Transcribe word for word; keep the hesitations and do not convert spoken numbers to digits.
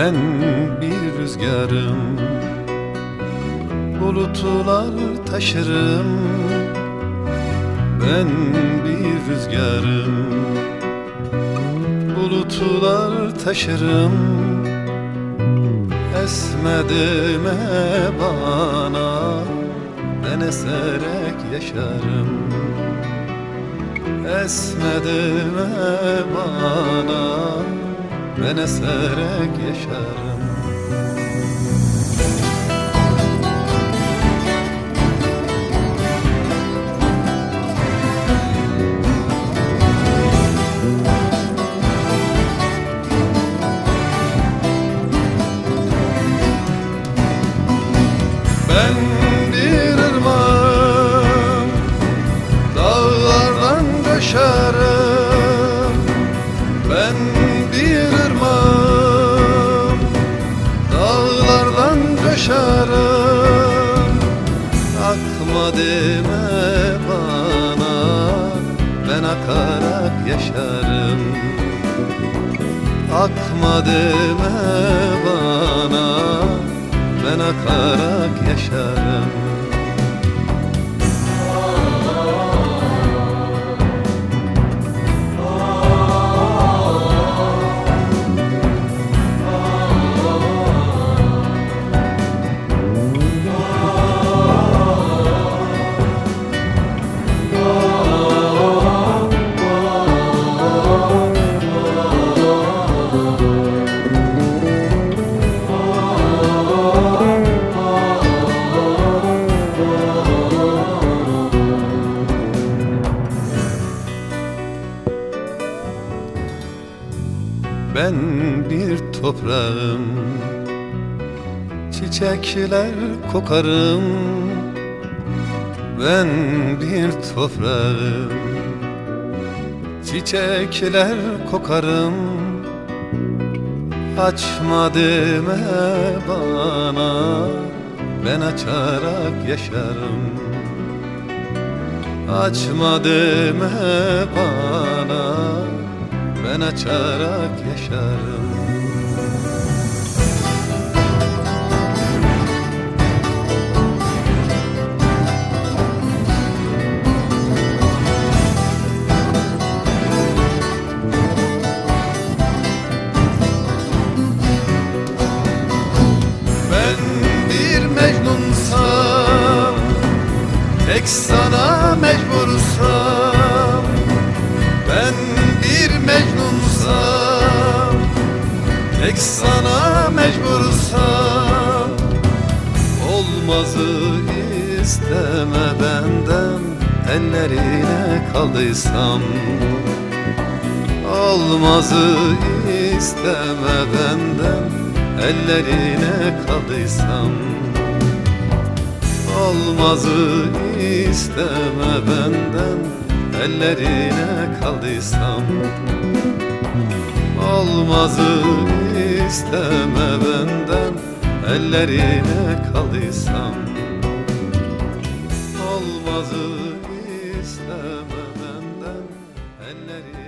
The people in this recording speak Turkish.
Ben bir rüzgarım, bulutlar taşırım. Ben bir rüzgarım, bulutlar taşırım. Esme deme bana, ben eserek yaşarım. Esme deme bana, ben eserek yaşarım. Ben bir ırmağım, dağlardan koşarım. Ben bir ırmağım, dağlardan koşarım. Akma deme bana, ben akarak yaşarım. Akma deme bana, ben akarak yaşarım. Ben bir toprağım, çiçekler kokarım. Ben bir toprağım, çiçekler kokarım. Açma deme bana, ben açarak yaşarım. Açma deme bana, ben açarak yaşarım. Ben bir mecnunsam, tek sana mecbursam. Ben bir mecnunsam, tek sana mecbursam. Olmazı isteme benden, ellerine kaldıysam. Olmazı isteme benden, ellerine kaldıysam. Olmazı isteme benden, ellerine kaldıysam. Olmazı isteme benden, ellerine kaldıysam. Olmazı isteme benden, ellerine